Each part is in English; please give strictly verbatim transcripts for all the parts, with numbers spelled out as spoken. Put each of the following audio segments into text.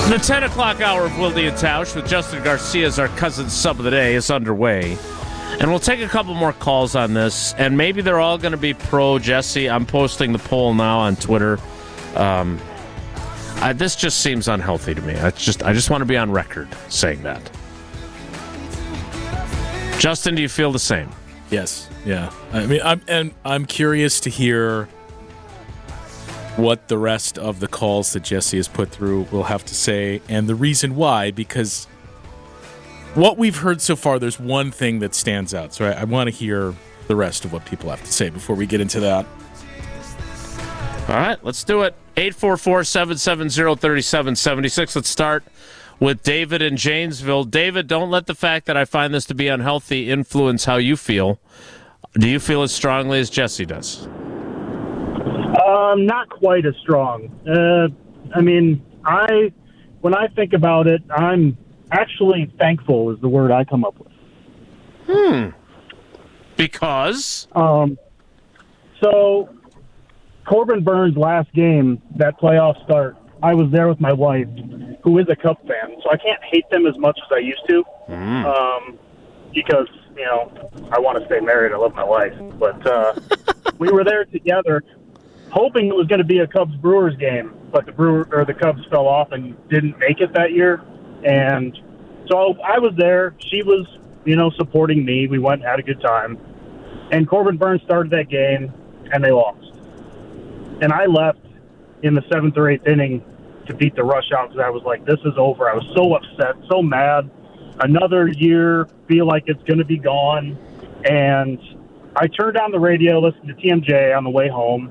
The ten o'clock hour of Wilde and Tausch with Justin Garcia as our cousin sub of the day is underway. And we'll take a couple more calls on this, and maybe they're all going to be pro Jesse. I'm posting the poll now on Twitter. Um, I, this just seems unhealthy to me. I just, I just want to be on record saying that. Justin, do you feel the same? Yes. Yeah. I mean, I'm and I'm curious to hear what the rest of the calls that Jesse has put through will have to say, and the reason why, because what we've heard so far, there's one thing that stands out. So I, I want to hear the rest of what people have to say before we get into that. All right, let's do it. eight four four, seven seven zero, three seven seven six. Let's start with David in Janesville. David, don't let the fact that I find this to be unhealthy influence how you feel. Do you feel as strongly as Jesse does? Um, not quite as strong. Uh, I mean, I when I think about it, I'm actually thankful is the word I come up with. Hmm. Because? Um. So, Corbin Burns' last game, that playoff start, I was there with my wife, who is a Cub fan, so I can't hate them as much as I used to. Mm. Um, because, you know, I want to stay married. I love my wife. But uh, we were there together, hoping it was going to be a Cubs-Brewers game, but the Brewer or the Cubs fell off and didn't make it that year. And so I was there. She was, you know, supporting me. We went and had a good time. And Corbin Burns started that game, and they lost. And I left in the seventh or eighth inning to beat the rush out because I was like, this is over. I was so upset, so mad. Another year, feel like it's going to be gone. And I turned on the radio, listened to T M J on the way home,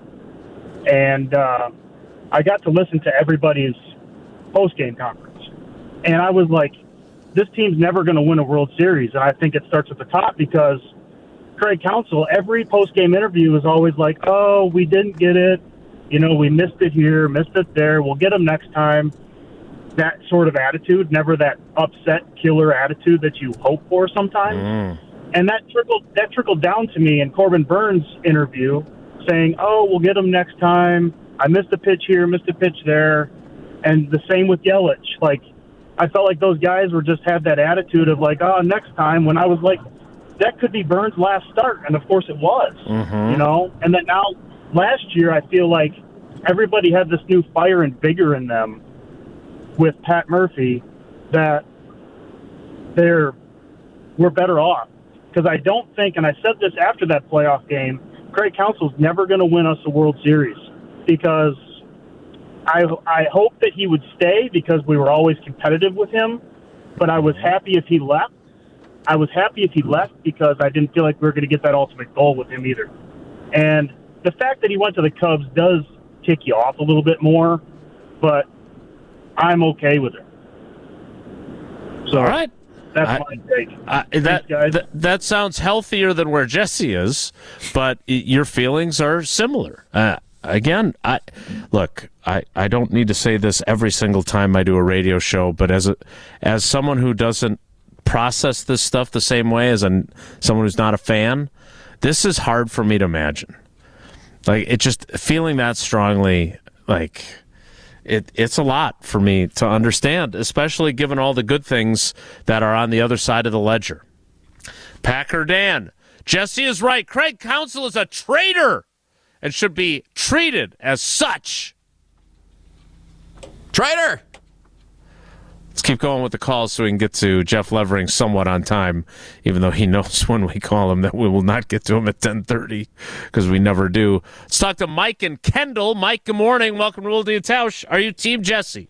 and uh, I got to listen to everybody's post-game conference. And I was like, this team's never going to win a World Series. And I think it starts at the top because Craig Counsell, every post-game interview is always like, oh, we didn't get it. You know, we missed it here, missed it there. We'll get them next time. That sort of attitude, never that upset, killer attitude that you hope for sometimes. Mm. And that trickled, that trickled down to me in Corbin Burns' interview saying, oh, we'll get them next time. I missed a pitch here, missed a pitch there. And the same with Yelich. Like, I felt like those guys were just had that attitude of like, oh, next time, when I was like, that could be Burns' last start. And, of course, it was, mm-hmm. you know. And then now, last year, I feel like everybody had this new fire and vigor in them with Pat Murphy that they're we're better off. Because I don't think, and I said this after that playoff game, Craig Counsell's never going to win us a World Series because I I hope that he would stay because we were always competitive with him, but I was happy if he left. I was happy if he left because I didn't feel like we were going to get that ultimate goal with him either. And the fact that he went to the Cubs does tick you off a little bit more, but I'm okay with it. So, all right. That's I, my take. I, that, that that sounds healthier than where Jesse is, but your feelings are similar. Uh, again, I look. I, I don't need to say this every single time I do a radio show, but as a as someone who doesn't process this stuff the same way as an, someone who's not a fan, this is hard for me to imagine. Like, it just feeling that strongly, like. It, it's a lot for me to understand, especially given all the good things that are on the other side of the ledger. Packer Dan, Jesse is right. Craig Counsell is a traitor and should be treated as such. Traitor! Let's keep going with the calls so we can get to Jeff Levering somewhat on time, even though he knows when we call him that we will not get to him at ten thirty because we never do. Let's talk to Mike and Kendall. Mike, good morning. Welcome to Wilde and Tausch. Are you Team Jesse?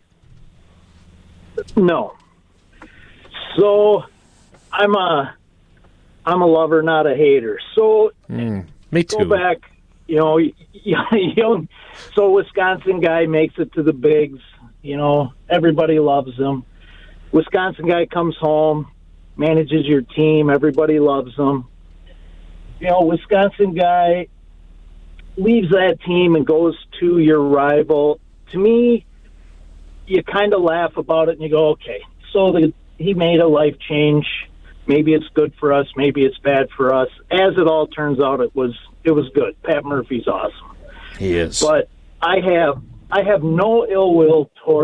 No. So I'm a I'm a lover, not a hater. So mm, me too. Go back, you know, young. So Wisconsin guy makes it to the bigs. You know, everybody loves him. Wisconsin guy comes home, manages your team. Everybody loves him. You know, Wisconsin guy leaves that team and goes to your rival. To me, you kind of laugh about it and you go, okay, so the, he made a life change. Maybe it's good for us. Maybe it's bad for us. As it all turns out, it was it was good. Pat Murphy's awesome. He is. But I have I have no ill will toward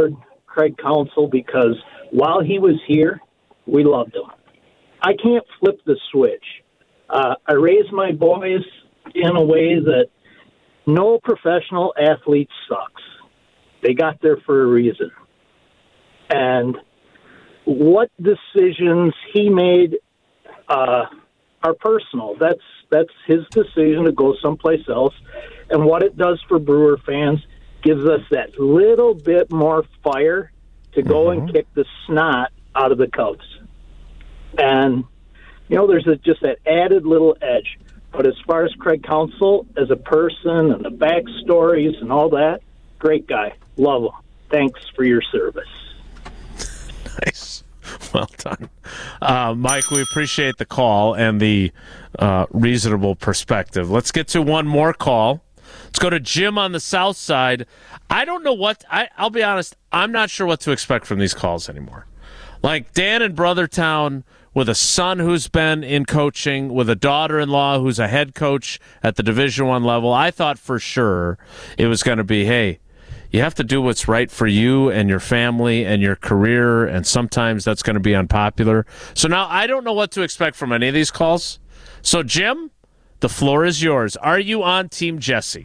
Craig Counsell because while he was here, we loved him. I can't flip the switch. Uh, I raised my boys in a way that no professional athlete sucks. They got there for a reason. And what decisions he made uh, are personal. That's that's his decision to go someplace else. And what it does for Brewer fans gives us that little bit more fire to go mm-hmm. and kick the snot out of the Cubs. And, you know, there's a, just that added little edge. But as far as Craig Counsell as a person and the backstories and all that, great guy. Love him. Thanks for your service. Nice. Well done. Uh, Mike, we appreciate the call and the uh, reasonable perspective. Let's get to one more call. Let's go to Jim on the south side. I don't know what I, – I'll be honest, I'm not sure what to expect from these calls anymore. Like Dan in Brothertown with a son who's been in coaching, with a daughter-in-law who's a head coach at the Division One level, I thought for sure it was going to be, hey, you have to do what's right for you and your family and your career, and sometimes that's going to be unpopular. So now I don't know what to expect from any of these calls. So, Jim, the floor is yours. Are you on Team Jesse?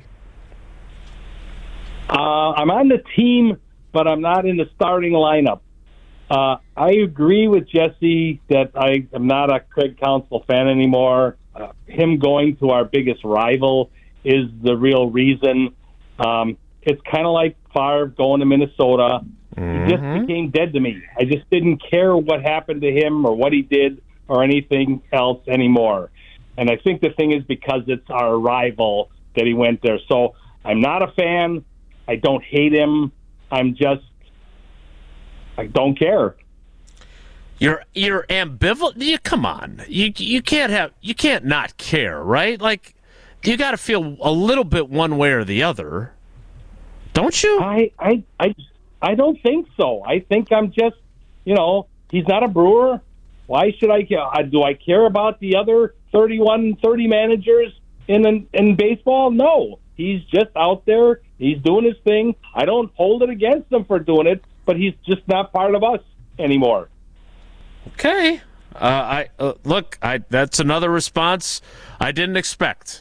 Uh, I'm on the team, but I'm not in the starting lineup. Uh, I agree with Jesse that I am not a Craig Counsell fan anymore. Uh, him going to our biggest rival is the real reason. Um, it's kind of like Favre going to Minnesota. Mm-hmm. He just became dead to me. I just didn't care what happened to him or what he did or anything else anymore. And I think the thing is because it's our rival that he went there. So I'm not a fan. I don't hate him. I'm just, I don't care. You're you're ambivalent. You come on. You you can't have you can't not care, right? Like you got to feel a little bit one way or the other, don't you? I I I I don't think so. I think I'm just, you know, he's not a Brewer. Why should I care? Do I care about the other thirty-one, thirty managers in in baseball? No. He's just out there. He's doing his thing. I don't hold it against him for doing it, but he's just not part of us anymore. Okay. Uh, I uh, look. I that's another response I didn't expect.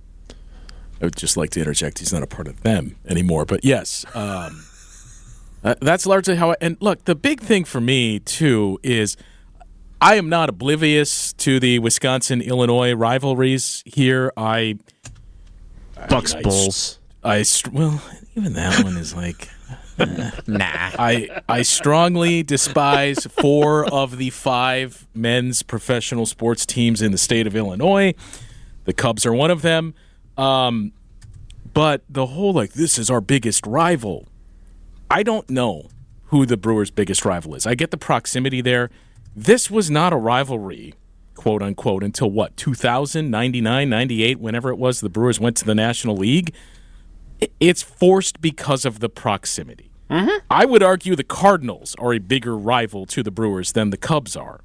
I would just like to interject. He's not a part of them anymore. But yes, um, uh, that's largely how I. And look, the big thing for me too is I am not oblivious to the Wisconsin-Illinois rivalries here. I Bucks I mean, Bulls. I, I well, even that one is like. Nah. I I strongly despise four of the five men's professional sports teams in the state of Illinois. The Cubs are one of them. Um, but the whole, like, this is our biggest rival. I don't know who the Brewers' biggest rival is. I get the proximity there. This was not a rivalry, quote unquote, until what, two thousand, ninety-nine, ninety-eight, whenever it was the Brewers went to the National League. It's forced because of the proximity. Mm-hmm. I would argue the Cardinals are a bigger rival to the Brewers than the Cubs are.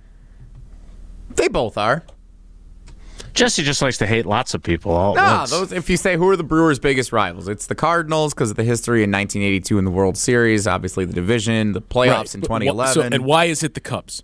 They both are. Jesse just likes to hate lots of people all at No, once. those. If you say who are the Brewers' biggest rivals, it's the Cardinals because of the history in nineteen eighty-two in the World Series, obviously the division, the playoffs Right. in But twenty wh- eleven. So, and why is it the Cubs?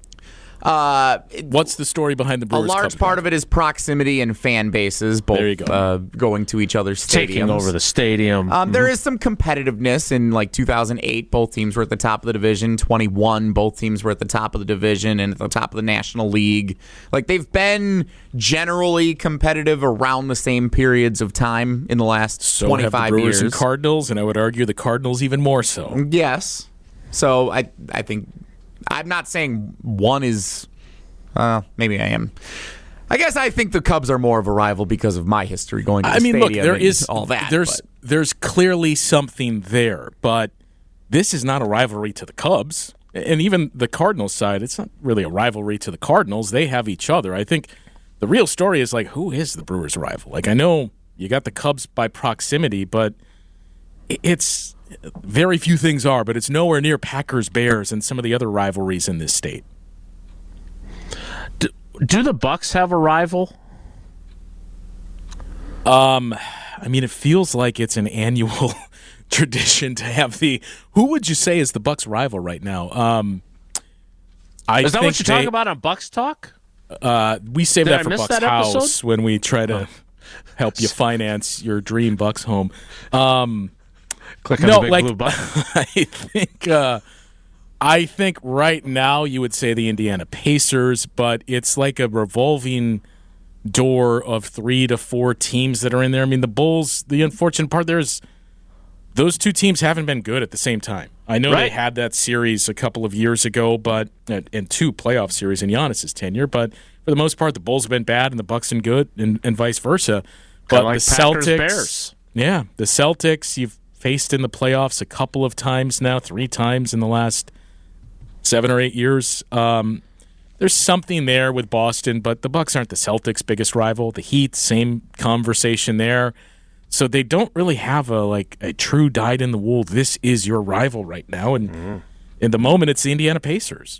Uh, it- What's the story behind the a Brewers? large part of it is proximity and fan bases, both There you go. Uh, going to each other's stadiums. Taking over the stadium. Um, there is some competitiveness in like two thousand eight. Both teams were at the top of the division. twenty-one, both teams were at the top of the division and at the top of the National League. Like they've been generally competitive around the same periods of time in the last so twenty-five have the Brewers years. and Cardinals, and I would argue the Cardinals even more so. Yes. So I I think I'm not saying one is. Uh, maybe I am. I guess I think the Cubs are more of a rival because of my history going to the I mean, look, stadium there and is all that. There's but. there's clearly something there, but this is not a rivalry to the Cubs, and even the Cardinals side. It's not really a rivalry to the Cardinals. They have each other. I think the real story is like, who is the Brewers' rival? Like, I know you got the Cubs by proximity, but it's very few things are. But it's nowhere near Packers, Bears, and some of the other rivalries in this state. Do, do the Bucks have a rival? Um, I mean, it feels like it's an annual tradition to have the. Who would you say is the Bucks' rival right now? Um, I is that think what you're they, talking about on Bucks Talk? Uh, we save Did that I for miss Bucks that House episode? when we try to Oh. help you finance your dream Bucks home. Um, Click on no, the big like blue button. I think. Uh, I think right now you would say the Indiana Pacers, but it's like a revolving door of three to four teams that are in there. I mean, the Bulls, the unfortunate part there is those two teams haven't been good at the same time. I know Right. they had that series a couple of years ago, but and two playoff series in Giannis's tenure, but for the most part, the Bulls have been bad and the Bucks been good, and, and vice versa. But Kinda like the Packers, Celtics, Bears. yeah, the Celtics you've faced in the playoffs a couple of times now, three times in the last seven or eight years. Um, there's something there with Boston, but the Bucks aren't the Celtics' biggest rival. The Heat, same conversation there. So they don't really have a like a true dyed-in-the-wool, this is your rival right now. And Mm-hmm. in the moment, it's the Indiana Pacers.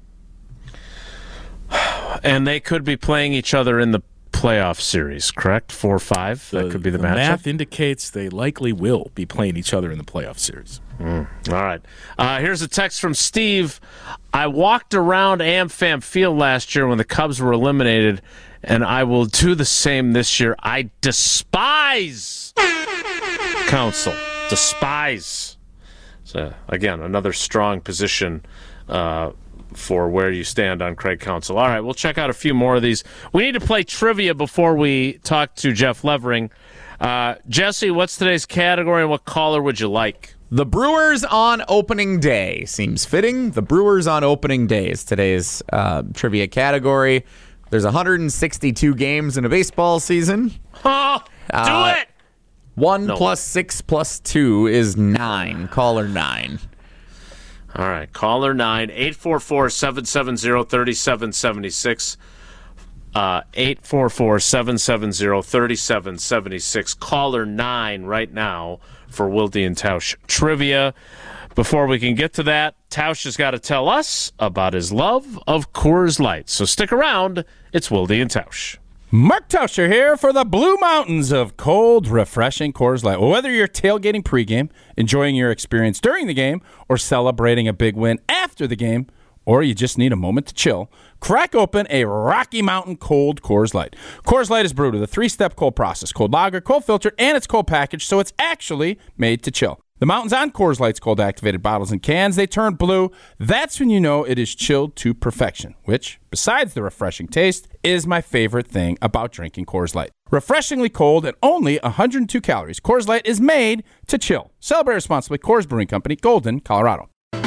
And they could be playing each other in the playoff series, correct? Four or five? That could be the, matchup? math indicates they likely will be playing each other in the playoff series. All right. Uh, here's a text from Steve. I walked around AmFam Field last year when the Cubs were eliminated, and I will do the same this year. I despise Council. Despise. So, again, another strong position uh, for where you stand on Craig Counsell. All right, we'll check out a few more of these. We need to play trivia before we talk to Jeff Levering. Uh, Jesse, what's today's category, and what caller would you like? The Brewers on opening day seems fitting. The Brewers on opening day is today's uh, trivia category. There's one hundred sixty-two games in a baseball season. Oh, do Uh, it! One No. plus six plus two is nine. Caller nine. All right, caller nine, eight four four, seven seven zero, three seven seven six. Uh, eight four four, seven seven zero, three seven seven six. Caller nine right now for Wilde and Tausch trivia. Before we can get to that, Tausch has got to tell us about his love of Coors Light. So stick around. It's Wilde and Tausch. Mark Tauscher here for the Blue Mountains of cold, refreshing Coors Light. Well, whether you're tailgating pregame, enjoying your experience during the game, or celebrating a big win after the game, or you just need a moment to chill, crack open a Rocky Mountain cold Coors Light. Coors Light is brewed with a three-step cold process, cold lager, cold filtered, and it's cold packaged, so it's actually made to chill. The mountains on Coors Light's cold-activated bottles and cans, they turn blue. That's when you know it is chilled to perfection, which, besides the refreshing taste, is my favorite thing about drinking Coors Light. Refreshingly cold and only one hundred two calories, Coors Light is made to chill. Celebrate responsibly. Coors Brewing Company, Golden, Colorado.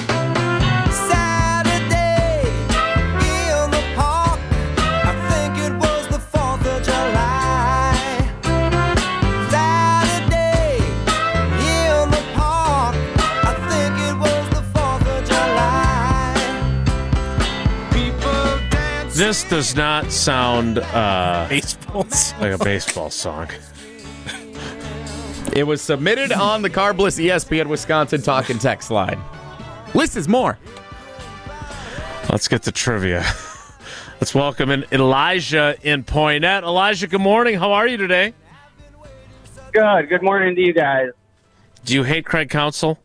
This does not sound uh, Baseballs. like a baseball song. It was submitted on the Carbliss E S P N Wisconsin Talk and Text line. List is more. Let's get to trivia. Let's welcome in Elijah in Poynette. Elijah, good morning. How are you today? Good. Good morning to you guys. Do you hate Craig Counsell?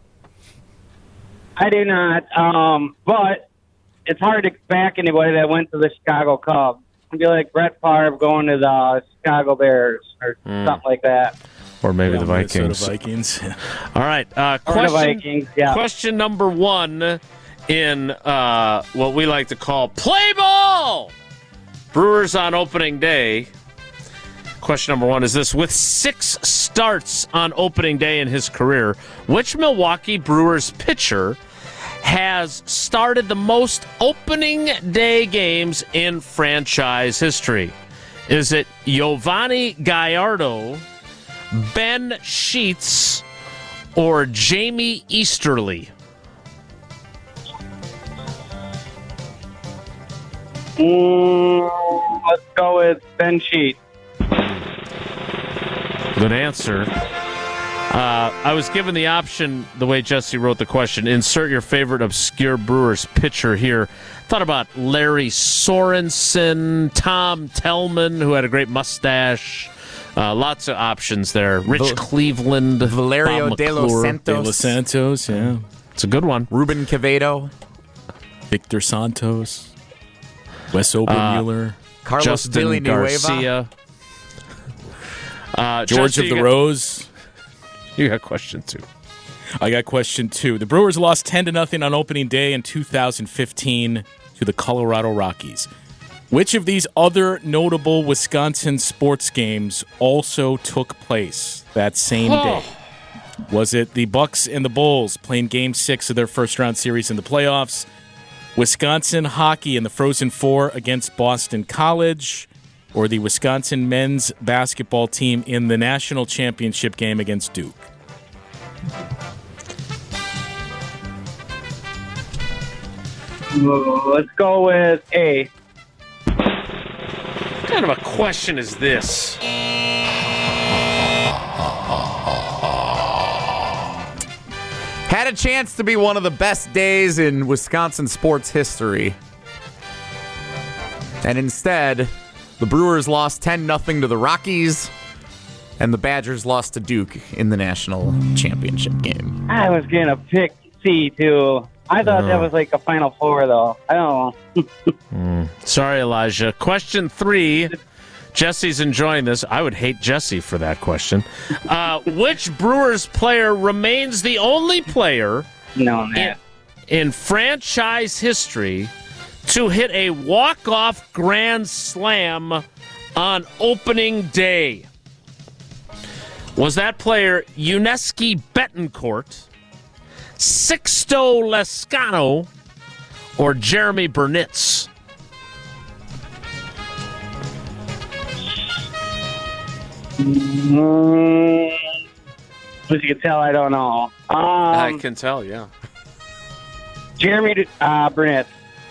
I do not, um, but it's hard to back anybody that went to the Chicago Cubs. It'd be like Brett Favre going to the Chicago Bears or Mm. something like that. Or maybe the Minnesota Vikings. Vikings. All right. Uh, Or question, the Vikings, yeah. question number one in uh, what we like to call play ball. Brewers on opening day. Question number one is this. With six starts on opening day in his career, which Milwaukee Brewers pitcher has started the most opening day games in franchise history? Is it Giovanni Gallardo, Ben Sheets, or Jamie Easterly? Mm, let's go with Ben Sheets. Good answer. Uh, I was given the option, the way Jesse wrote the question, insert your favorite obscure Brewers pitcher here. Thought about Larry Sorensen, Tom Tellman, who had a great mustache, Uh, lots of options there. Rich Val- Cleveland, Valerio Bob de los McClure. Santos. De Los Santos, yeah. It's a good one. Ruben Quevedo. Victor Santos. Wes Obermuller. Carlos Justin Villanueva. Garcia. Uh, George Justin, of you the got- Rose. You got question two. I got question two. The Brewers lost ten to nothing on opening day in two thousand fifteen to the Colorado Rockies. Which of these other notable Wisconsin sports games also took place that same day? Was it the Bucks and the Bulls playing Game Six of their first round series in the playoffs? Wisconsin hockey in the Frozen Four against Boston College, or the Wisconsin men's basketball team in the national championship game against Duke? Let's go with A. What kind of a question is this? Had a chance to be one of the best days in Wisconsin sports history. And instead, the Brewers lost ten nothing to the Rockies, and the Badgers lost to Duke in the national championship game. I was going to pick C, too. I thought that was like a Final Four, though. I don't know. Sorry, Elijah. Question three. Jesse's enjoying this. I would hate Jesse for that question. Uh, which Brewers player remains the only player No, in, man. in franchise history to hit a walk-off grand slam on opening day? Was that player Yuniesky Betancourt, Sixto Lezcano, or Jeremy Burnitz? Mm, as you can tell, I don't know. Um, I can tell, yeah. Jeremy uh, Burnett.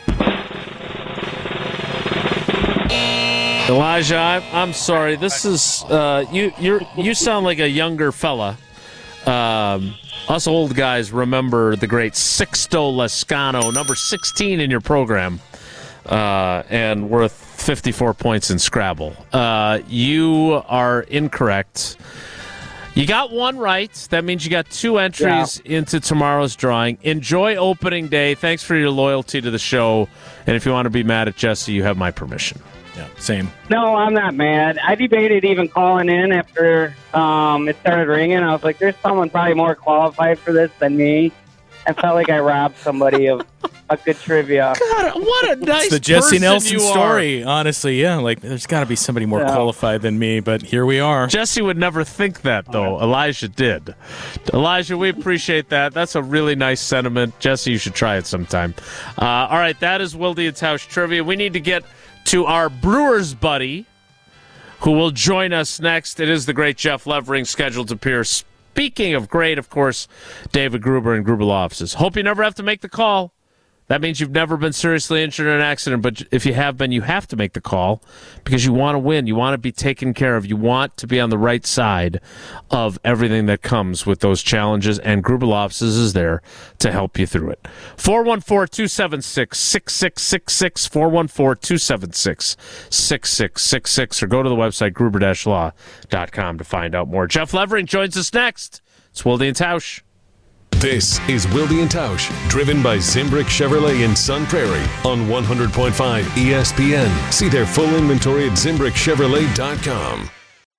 Elijah, I'm, I'm sorry. This is uh, you. You you sound like a younger fella. Um, us old guys remember the great Sixto Lezcano, number sixteen in your program, uh, and worth fifty-four points in Scrabble. Uh, you are incorrect. You got one right. That means you got two entries yeah. into tomorrow's drawing. Enjoy opening day. Thanks for your loyalty to the show. And if you want to be mad at Jesse, you have my permission. Yeah, same. No, I'm not mad. I debated even calling in after um, it started ringing. I was like, there's someone probably more qualified for this than me. I felt like I robbed somebody of a good trivia. God, what a nice It's the Jesse person Nelson you story, are. honestly. Yeah, like there's got to be somebody more Yeah. qualified than me, but here we are. Jesse would never think that, though. Elijah did. Elijah, we appreciate that. That's a really nice sentiment. Jesse, you should try it sometime. Uh, all right, that is Wilde and Tausch Trivia. We need to get to our Brewers buddy, who will join us next. It is the great Jeff Levering, scheduled to appear. Speaking of great, of course, David Gruber and Gruber Law Offices. Hope you never have to make the call. That means you've never been seriously injured in an accident, but if you have been, you have to make the call because you want to win. You want to be taken care of. You want to be on the right side of everything that comes with those challenges, and Gruber Law Offices is there to help you through it. four one four, two seven six, six six six six, four one four, two seven six, six six six six, or go to the website gruber dash law dot com to find out more. Jeff Levering joins us next. It's Wilde and Tausch. This is Wilde and Tausch, driven by Zimbrick Chevrolet in Sun Prairie on one hundred point five E S P N. See their full inventory at zimbrick chevrolet dot com.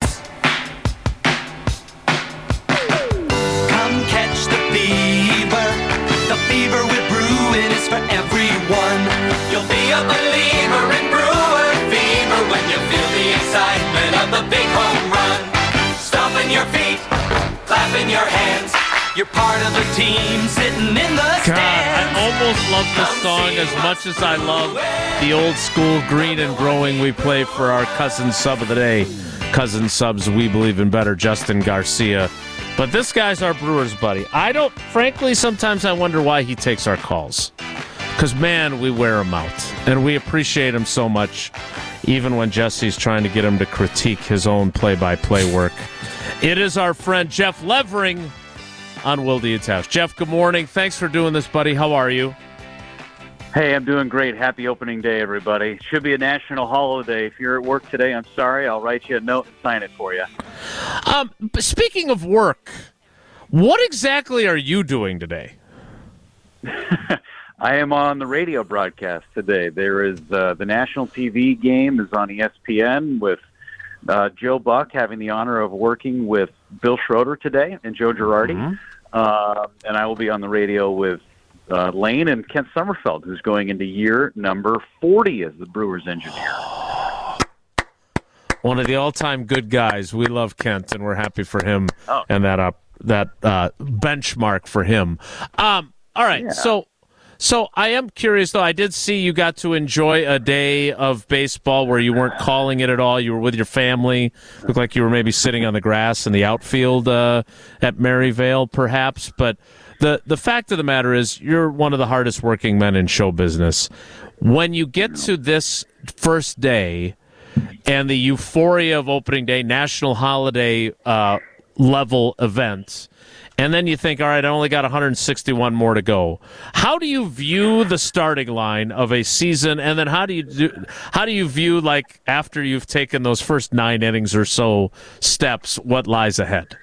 Come catch the fever. The fever we're brewing is for everyone. You'll be a believer in brewer fever when you feel the excitement of the big home run. Stomping your feet, clapping your hands. You're part of the team sitting in the stands. God, I almost love this song as much as I love the old school green and growing we play for our cousin sub of the day. Cousin subs, we believe in better, Justin Garcia. But this guy's our Brewers buddy. I don't, frankly, sometimes I wonder why he takes our calls. Because, man, we wear him out. And we appreciate him so much, even when Jesse's trying to get him to critique his own play-by-play work. It is our friend Jeff Levering on Wilde and Tausch. Jeff, good morning. Thanks for doing this, buddy. How are you? Hey, I'm doing great. Happy opening day, everybody. Should be a national holiday. If you're at work today, I'm sorry. I'll write you a note and sign it for you. Um, but speaking of work, what exactly are you doing today? I am on the radio broadcast today. There is uh, the national T V game is on E S P N with uh, Joe Buck having the honor of working with Bill Schroeder today and Joe Girardi. Mm-hmm. Uh, and I will be on the radio with Uh, Lane and Kent Sommerfeld, who's going into year number forty as the Brewers engineer. One of the all-time good guys. We love Kent, and we're happy for him oh. and that uh, that uh, benchmark for him. Um, all right, yeah. so so I am curious, though. I did see you got to enjoy a day of baseball where you weren't calling it at all. You were with your family. Looked like you were maybe sitting on the grass in the outfield uh, at Maryvale, perhaps, but The the fact of the matter is you're one of the hardest working men in show business. When you get to this first day and the euphoria of opening day, national holiday uh, level event, and then you think, all right, I only got one hundred sixty-one more to go. How do you view the starting line of a season, and then how do you do, how do you view, like, after you've taken those first nine innings or so steps, what lies ahead?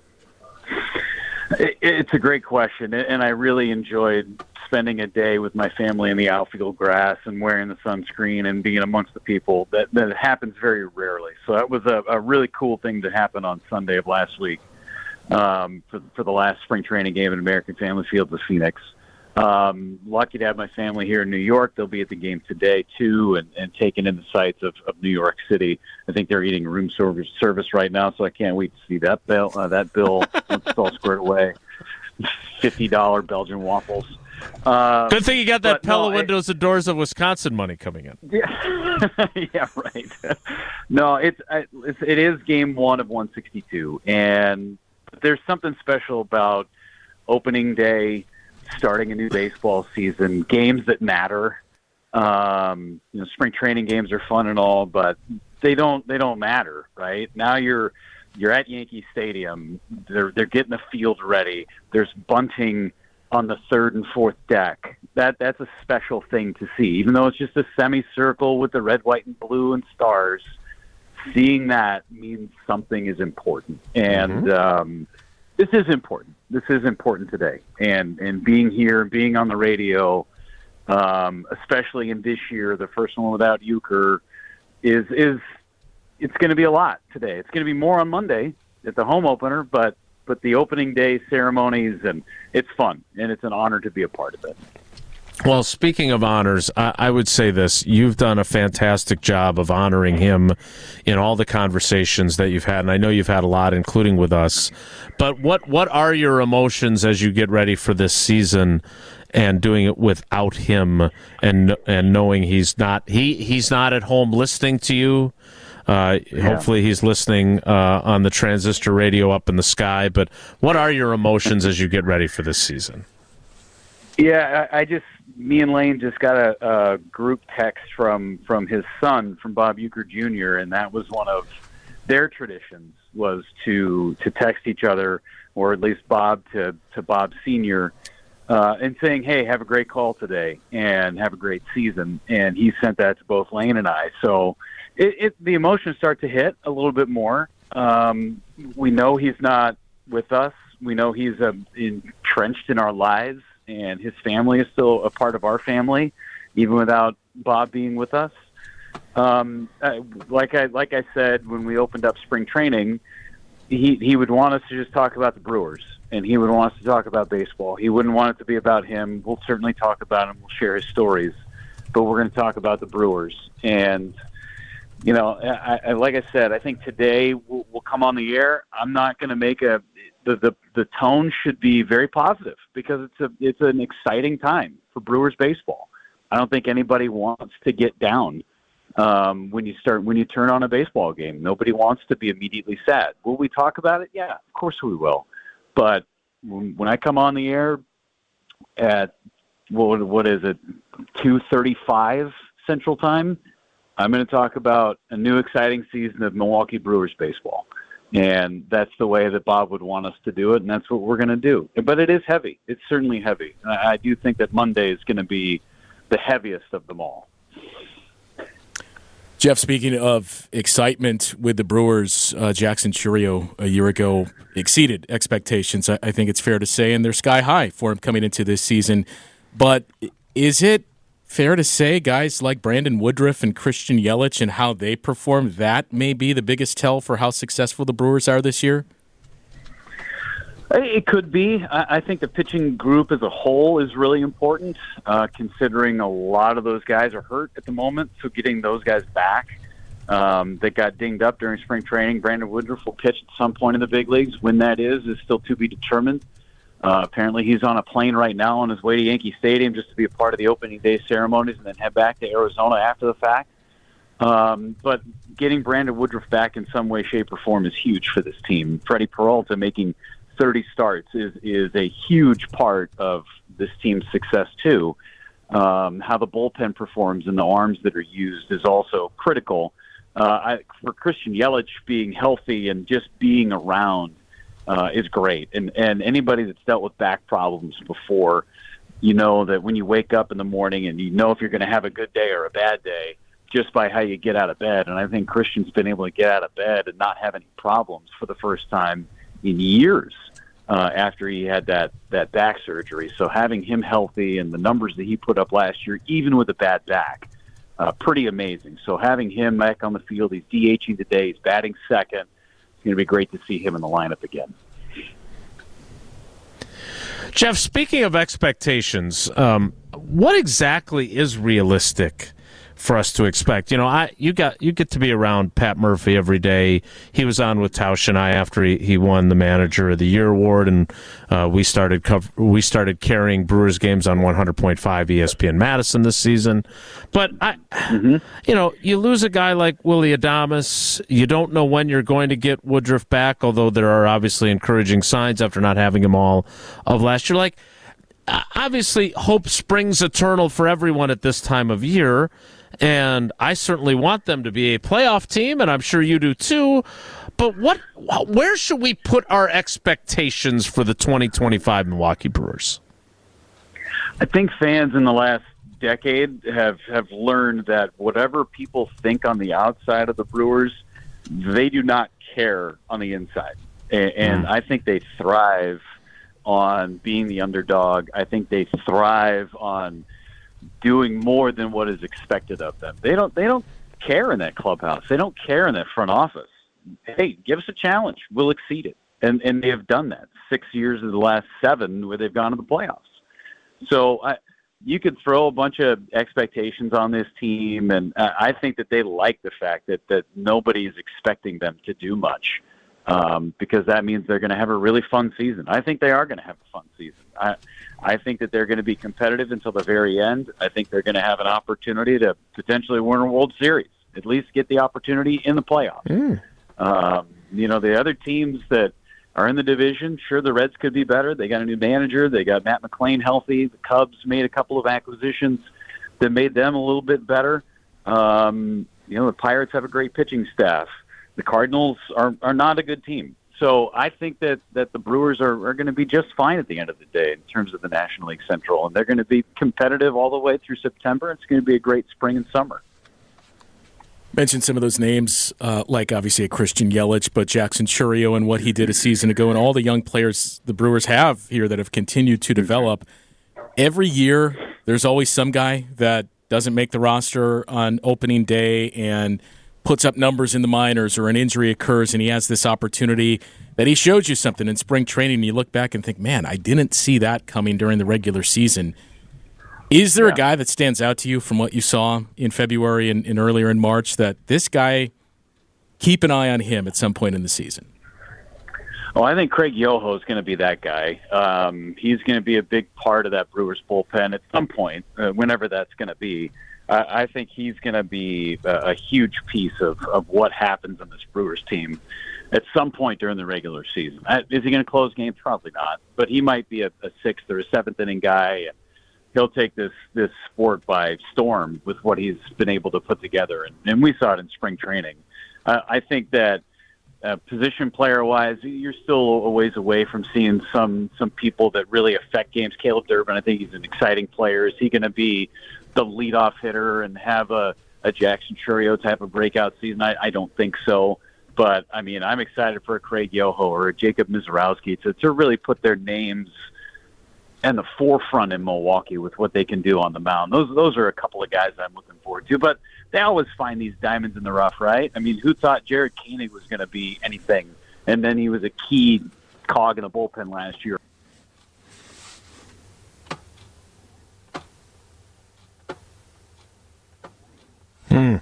It's a great question, and I really enjoyed spending a day with my family in the outfield grass and wearing the sunscreen and being amongst the people. That that happens very rarely. So that was a, a really cool thing to happen on Sunday of last week um, for, for the last spring training game at American Family Field with Phoenix. Um, lucky to have my family here in New York. They'll be at the game today, too, and, and taking in the sights of, of New York City. I think they're eating room service service right now, so I can't wait to see that bill, uh, that bill once it's all squared away. fifty dollars Belgian waffles. Uh, Good thing you got that Pella no, Windows and Doors of Wisconsin money coming in. Yeah, yeah, right. No, it's, it's it is game one of one sixty-two, and there's something special about opening day, starting a new baseball season, games that matter. Um, you know, spring training games are fun and all, but they don't they don't matter, right? Now you're you're at Yankee Stadium. They're they're getting the field ready. There's bunting on the third and fourth deck. That that's a special thing to see, even though it's just a semicircle with the red, white, and blue and stars. Seeing that means something is important, and mm-hmm. um, this is important. This is important today, and and being here, being on the radio, um, especially in this year, the first one without Euchre, is is it's going to be a lot today. It's going to be more on Monday at the home opener, but but the opening day ceremonies, and it's fun, and it's an honor to be a part of it. Well, speaking of honors, I, I would say this. You've done a fantastic job of honoring him in all the conversations that you've had, and I know you've had a lot, including with us. But what, what are your emotions as you get ready for this season and doing it without him and and knowing he's not he he's not at home listening to you? Uh, yeah. Hopefully he's listening uh, on the transistor radio up in the sky. But what are your emotions as you get ready for this season? Yeah, I, I just, me and Lane just got a, a group text from, from his son, from Bob Euchre Junior, and that was one of their traditions, was to to text each other, or at least Bob to, to Bob Senior, uh, and saying, hey, have a great call today, and have a great season. And he sent that to both Lane and I. So it, it the emotions start to hit a little bit more. Um, we know he's not with us. We know he's uh, entrenched in our lives, and his family is still a part of our family, even without Bob being with us. Um, I, like I like I said when we opened up spring training, he he would want us to just talk about the Brewers, and he would want us to talk about baseball. He wouldn't want it to be about him. We'll certainly talk about him. We'll share his stories, but we're going to talk about the Brewers. And you know, I, I, like I said, I think today we'll, we'll come on the air. I'm not going to make a the, the the tone should be very positive, because it's a it's an exciting time for Brewers baseball. I don't think anybody wants to get down um, when you start when you turn on a baseball game. Nobody wants to be immediately sad. Will we talk about it? Yeah, of course we will. But when, when I come on the air at what what is it, two thirty-five Central Time, I'm going to talk about a new exciting season of Milwaukee Brewers baseball. And that's the way that Bob would want us to do it, and that's what we're going to do. But it is heavy. It's certainly heavy. I do think that Monday is going to be the heaviest of them all. Jeff, speaking of excitement with the Brewers, uh, Jackson Chourio a year ago exceeded expectations, I, I think it's fair to say, and they're sky high for him coming into this season. But is it fair to say guys like Brandon Woodruff and Christian Yelich and how they perform, that may be the biggest tell for how successful the Brewers are this year? It could be. I think the pitching group as a whole is really important, uh, considering a lot of those guys are hurt at the moment. So getting those guys back um, that got dinged up during spring training, Brandon Woodruff will pitch at some point in the big leagues. When that is, is still to be determined. Uh, apparently he's on a plane right now on his way to Yankee Stadium just to be a part of the opening day ceremonies and then head back to Arizona after the fact. Um, but getting Brandon Woodruff back in some way, shape, or form is huge for this team. Freddie Peralta making thirty starts is is a huge part of this team's success too. Um, how the bullpen performs and the arms that are used is also critical. Uh, I, for Christian Yelich, being healthy and just being around uh, is great. And and anybody that's dealt with back problems before, you know that when you wake up in the morning and you know if you're going to have a good day or a bad day just by how you get out of bed. And I think Christian's been able to get out of bed and not have any problems for the first time in years uh, after he had that, that back surgery. So having him healthy and the numbers that he put up last year, even with a bad back, uh, pretty amazing. So having him back on the field, he's DHing today, he's batting second. It's going to be great to see him in the lineup again. Jeff, speaking of expectations, um, what exactly is realistic for us to expect? You know, I you got you get to be around Pat Murphy every day. He was on with Tausch and I after he, he won the Manager of the Year award, and uh, we started cover, we started carrying Brewers games on one hundred point five E S P N Madison this season. But I, mm-hmm. you know, you lose a guy like Willy Adames. You don't know when you're going to get Woodruff back, although there are obviously encouraging signs after not having him all of last year. Like, obviously, hope springs eternal for everyone at this time of year. And I certainly want them to be a playoff team, and I'm sure you do too. But what, where should we put our expectations for the twenty twenty-five Milwaukee Brewers? I think fans in the last decade have, have learned that whatever people think on the outside of the Brewers, they do not care on the inside. And, and mm. I think they thrive on being the underdog. I think they thrive on doing more than what is expected of them. They don't they don't care in that clubhouse. They don't care in that front office. Hey, give us a challenge. We'll exceed it. And and they have done that. Six years of the last seven where they've gone to the playoffs. So I, you could throw a bunch of expectations on this team, and I think that they like the fact that, that nobody is expecting them to do much, um, because that means they're going to have a really fun season. I think they are going to have a fun season. I, I think that they're going to be competitive until the very end. I think they're going to have an opportunity to potentially win a World Series, at least get the opportunity in the playoffs. Mm. Um, you know, the other teams that are in the division, sure, the Reds could be better. They got a new manager. They got Matt McClain healthy. The Cubs made a couple of acquisitions that made them a little bit better. Um, you know, the Pirates have a great pitching staff. The Cardinals are, are not a good team. So I think that, that the Brewers are, are going to be just fine at the end of the day in terms of the National League Central, and they're going to be competitive all the way through September. It's going to be a great spring and summer. Mentioned some of those names, uh, like obviously a Christian Yelich, but Jackson Chourio and what he did a season ago, and all the young players the Brewers have here that have continued to develop. Every year, there's always some guy that doesn't make the roster on opening day and puts up numbers in the minors, or an injury occurs and he has this opportunity that he showed you something in spring training, and you look back and think, man, I didn't see that coming during the regular season. Is there yeah. a guy that stands out to you from what you saw in February and, and earlier in March that this guy, keep an eye on him at some point in the season? Oh, I think Craig Yoho is going to be that guy. Um, he's going to be a big part of that Brewers bullpen at some point, uh, whenever that's going to be. I think he's going to be a huge piece of, of what happens on this Brewers team at some point during the regular season. Is he going to close games? Probably not. But he might be a, a sixth or a seventh inning guy, and he'll take this, this sport by storm with what he's been able to put together. And, and we saw it in spring training. Uh, I think that uh, position player-wise, you're still a ways away from seeing some some people that really affect games. Caleb Durbin, I think he's an exciting player. Is he going to be the leadoff hitter and have a, a Jackson Chourio type of breakout season. I, I don't think so. But, I mean, I'm excited for a Craig Yoho or a Jacob Mizorowski to, to really put their names in the forefront in Milwaukee with what they can do on the mound. Those those are a couple of guys I'm looking forward to. But they always find these diamonds in the rough, right? I mean, who thought Jared Koenig was going to be anything? And then he was a key cog in the bullpen last year. Hmm.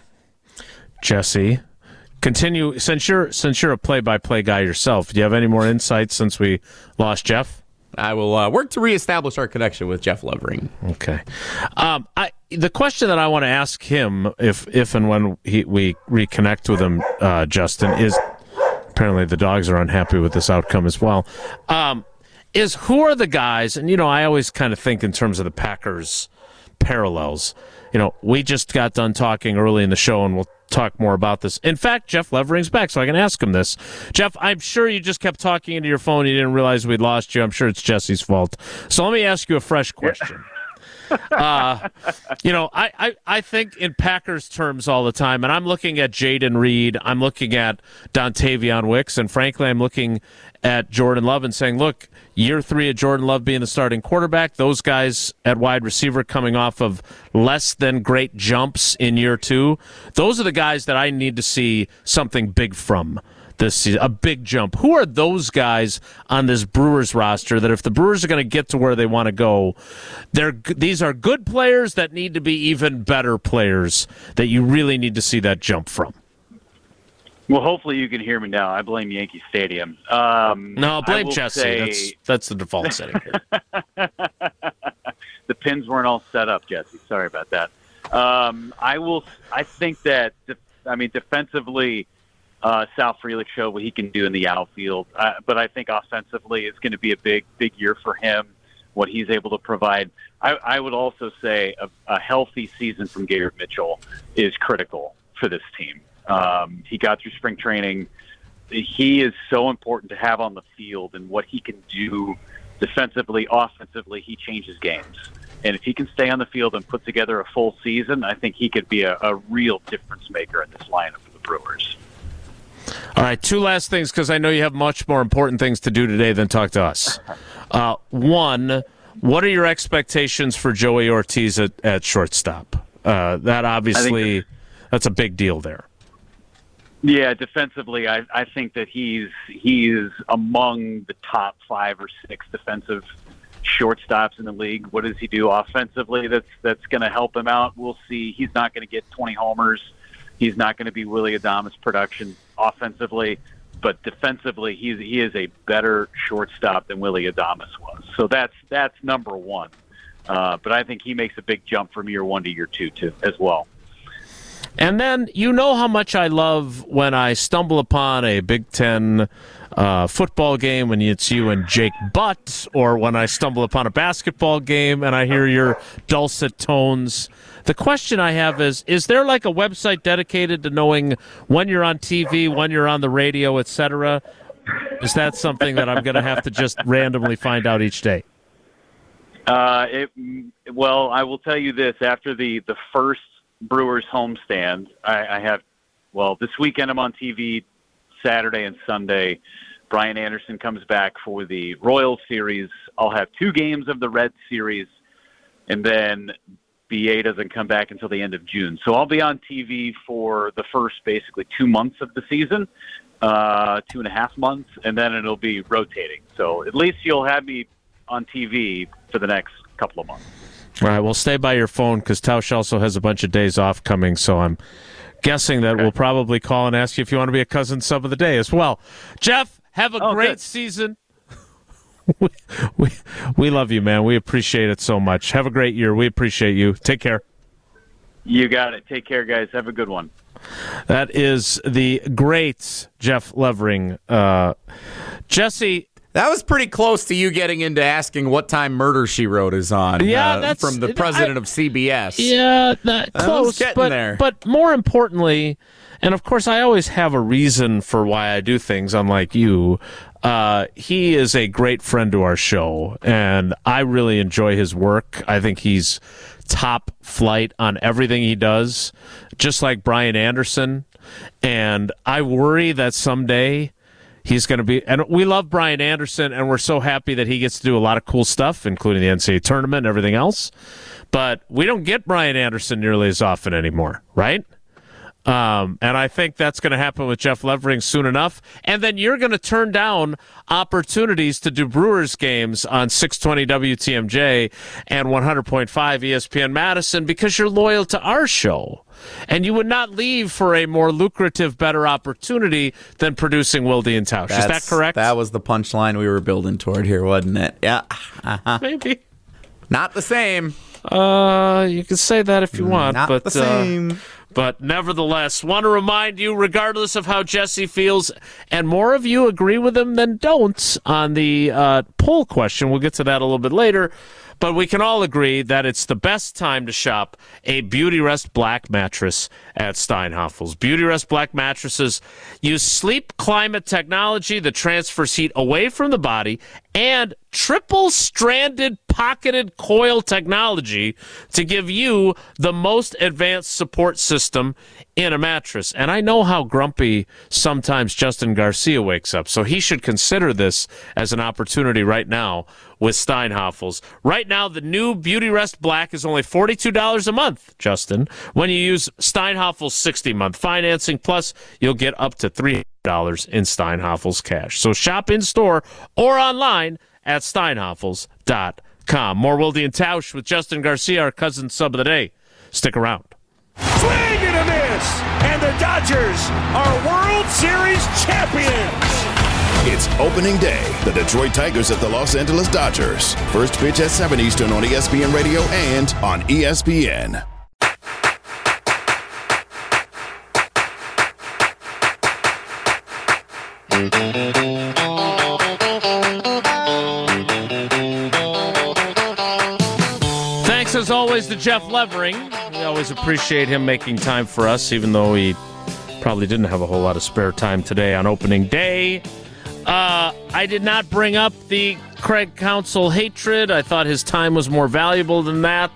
Jesse, continue since you're since you're a play-by-play guy yourself. Do you have any more insights since we lost Jeff? I will uh, work to reestablish our connection with Jeff Levering. Okay. Um, I the question that I want to ask him, if if and when he, we reconnect with him, uh, Justin, is apparently the dogs are unhappy with this outcome as well. Um, is who are the guys? And you know, I always kind of think in terms of the Packers parallels. You know, we just got done talking early in the show, and we'll talk more about this. In fact, Jeff Levering's back, so I can ask him this. Jeff, I'm sure you just kept talking into your phone. You didn't realize we'd lost you. I'm sure it's Jesse's fault. So let me ask you a fresh question. uh, you know, I, I, I think in Packers terms all the time, and I'm looking at Jaden Reed, I'm looking at Dontavion Wicks, and frankly, I'm looking at Jordan Love and saying, look, year three of Jordan Love being the starting quarterback, those guys at wide receiver coming off of less than great jumps in year two, those are the guys that I need to see something big from this season, a big jump. Who are those guys on this Brewers roster that if the Brewers are going to get to where they want to go, they're these are good players that need to be even better players that you really need to see that jump from? Well, hopefully you can hear me now. I blame Yankee Stadium. Um, no, blame I Jesse. Say... That's, that's the default setting here. The pins weren't all set up, Jesse. Sorry about that. Um, I will. I think that. I mean, defensively, uh, Sal Frelick showed what he can do in the outfield. Uh, but I think offensively, it's going to be a big, big year for him. What he's able to provide. I, I would also say a, a healthy season from Garrett Mitchell is critical for this team. Um, he got through spring training. He is so important to have on the field, and what he can do defensively, offensively, he changes games. And if he can stay on the field and put together a full season, I think he could be a, a real difference maker in this lineup for the Brewers. All right, two last things, because I know you have much more important things to do today than talk to us. Uh, one, what are your expectations for Joey Ortiz at, at shortstop? Uh, that obviously, that's a big deal there. Yeah, defensively, I, I think that he's he's among the top five or six defensive shortstops in the league. What does he do offensively that's that's going to help him out? We'll see. He's not going to get twenty homers. He's not going to be Willy Adames production offensively, but defensively, he's he is a better shortstop than Willy Adames was. So that's that's number one. Uh, but I think he makes a big jump from year one to year two too, as well. And then you know how much I love when I stumble upon a Big Ten uh, football game when it's you and Jake Butt, or when I stumble upon a basketball game and I hear your dulcet tones. The question I have is, is there like a website dedicated to knowing when you're on T V, when you're on the radio, et cetera? Is that something that I'm going to have to just randomly find out each day? Uh, it, well, I will tell you this. After the, the first Brewers homestand, I, I have, well, this weekend I'm on T V Saturday and Sunday. Brian Anderson comes back for the Royals series. I'll have two games of the Red series, and then B A doesn't come back until the end of June. So I'll be on T V for the first basically two months of the season, uh, two and a half months, and then it'll be rotating. So at least you'll have me on T V for the next couple of months. All right, well, stay by your phone because Tausch also has a bunch of days off coming, so I'm guessing that okay. We'll probably call and ask you if you want to be a cousin sub of the day as well. Jeff, have a oh, great good. season. we, we, we love you, man. We appreciate it so much. Have a great year. We appreciate you. Take care. You got it. Take care, guys. Have a good one. That is the great Jeff Levering. Uh, Jesse... That was pretty close to you getting into asking what time Murder, She Wrote is on. Yeah, uh, that's from the president I, of C B S. Yeah, that, close. getting but, there. but more importantly, and of course, I always have a reason for why I do things. Unlike you, uh, he is a great friend to our show, and I really enjoy his work. I think he's top flight on everything he does, just like Brian Anderson. And I worry that someday he's going to be, and we love Brian Anderson, and we're so happy that he gets to do a lot of cool stuff, including the N C double A tournament and everything else. But we don't get Brian Anderson nearly as often anymore, right? Um, and I think that's going to happen with Jeff Levering soon enough. And then you're going to turn down opportunities to do Brewers games on six twenty W T M J and one hundred point five E S P N Madison because you're loyal to our show. And you would not leave for a more lucrative, better opportunity than producing Wilde and Tausch. Is that correct? That was the punchline we were building toward here, wasn't it? Yeah. Uh-huh. Maybe. Not the same. Uh, you can say that if you want. Not but, the same. Uh, But nevertheless, want to remind you, regardless of how Jesse feels, and more of you agree with him than don't on the uh, poll question. We'll get to that a little bit later. But we can all agree that it's the best time to shop a Beautyrest Black mattress at Steinhafels. Beautyrest Black mattresses use sleep climate technology that transfers heat away from the body and triple-stranded pocketed coil technology to give you the most advanced support system in a mattress. And I know how grumpy sometimes Justin Garcia wakes up, so he should consider this as an opportunity right now with Steinhafels. Right now, the new Beautyrest Black is only forty-two dollars a month, Justin, when you use Steinhafels sixty-month financing. Plus, you'll get up to three hundred dollars in Steinhafels cash. So shop in-store or online at steinhafels dot com. More Wilde and Tausch with Justin Garcia, our cousin sub of the day. Stick around. Swing and a miss, and the Dodgers are World Series champions. It's opening day. The Detroit Tigers at the Los Angeles Dodgers. First pitch at seven Eastern on E S P N Radio and on E S P N. Thanks as always to Jeff Levering. We always appreciate him making time for us, even though he probably didn't have a whole lot of spare time today on opening day. Uh, I did not bring up the Craig Counsell hatred. I thought his time was more valuable than that.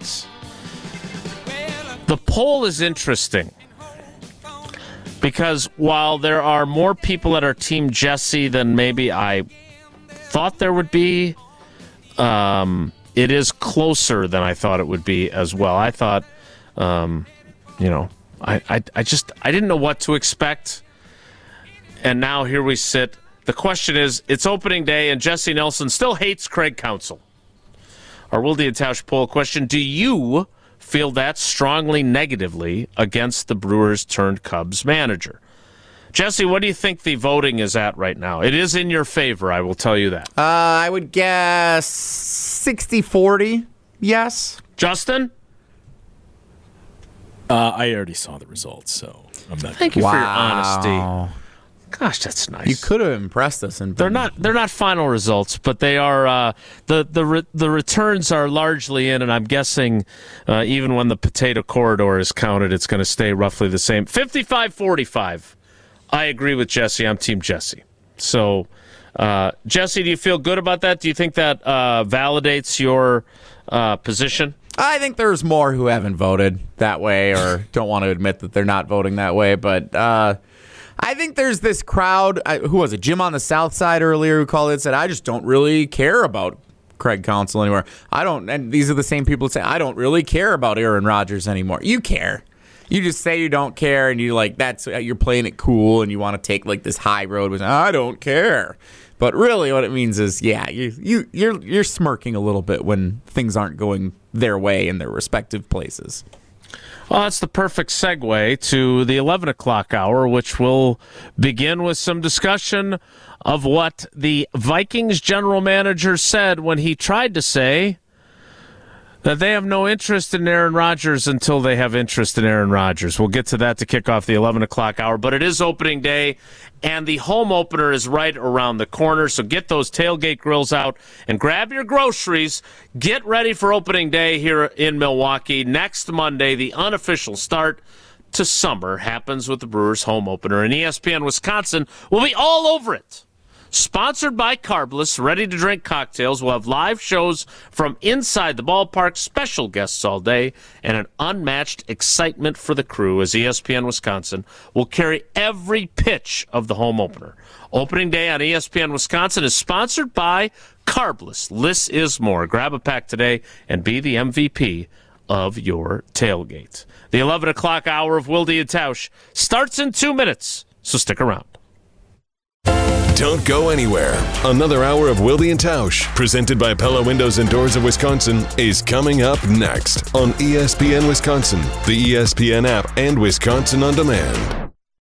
The poll is interesting because while there are more people that are Team Jesse than maybe I thought there would be, um, it is closer than I thought it would be as well. I thought, um, you know, I, I, I just I didn't know what to expect, and now here we sit. The question is, it's opening day, and Jesse Nelson still hates Craig Counsell. Our Wilde and Tausch poll question, do you feel that strongly negatively against the Brewers turned Cubs manager? Jesse, what do you think the voting is at right now? It is in your favor, I will tell you that. Uh, I would guess sixty forty, yes. Justin? Uh, I already saw the results, so I'm not. Thank you wow. for your honesty. Gosh, that's nice. You could have impressed us. And they're not. They're not final results, but they are. Uh, the the re- the returns are largely in, and I'm guessing uh, even when the potato corridor is counted, it's going to stay roughly the same. fifty-five forty-five. I agree with Jesse. I'm Team Jesse. So, uh, Jesse, do you feel good about that? Do you think that uh, validates your uh, position? I think there's more who haven't voted that way or don't want to admit that they're not voting that way, but. Uh, I think there's this crowd, I, who was it, Jim on the South Side earlier who called it, said, I just don't really care about Craig Counsell anymore. I don't, and these are the same people that say, I don't really care about Aaron Rodgers anymore. You care. You just say you don't care, and you like, that's, you're playing it cool, and you want to take like this high road with, I don't care. But really what it means is, yeah, you, you, you're, you're smirking a little bit when things aren't going their way in their respective places. Well, that's the perfect segue to the eleven o'clock hour, which will begin with some discussion of what the Vikings general manager said when he tried to say that they have no interest in Aaron Rodgers until they have interest in Aaron Rodgers. We'll get to that to kick off the eleven o'clock hour, but it is opening day, and the home opener is right around the corner, so get those tailgate grills out and grab your groceries. Get ready for opening day here in Milwaukee. Next Monday, the unofficial start to summer happens with the Brewers home opener, and E S P N Wisconsin will be all over it. Sponsored by Carbless, ready-to-drink cocktails. We'll have live shows from inside the ballpark, special guests all day, and an unmatched excitement for the crew as E S P N Wisconsin will carry every pitch of the home opener. Opening day on E S P N Wisconsin is sponsored by Carbless. Less is more. Grab a pack today and be the M V P of your tailgate. The eleven o'clock hour of Wilde and Tausch starts in two minutes, so stick around. Don't go anywhere. Another hour of Wilde and Tausch, presented by Pella Windows and Doors of Wisconsin, is coming up next on E S P N Wisconsin, the E S P N app, and Wisconsin On Demand.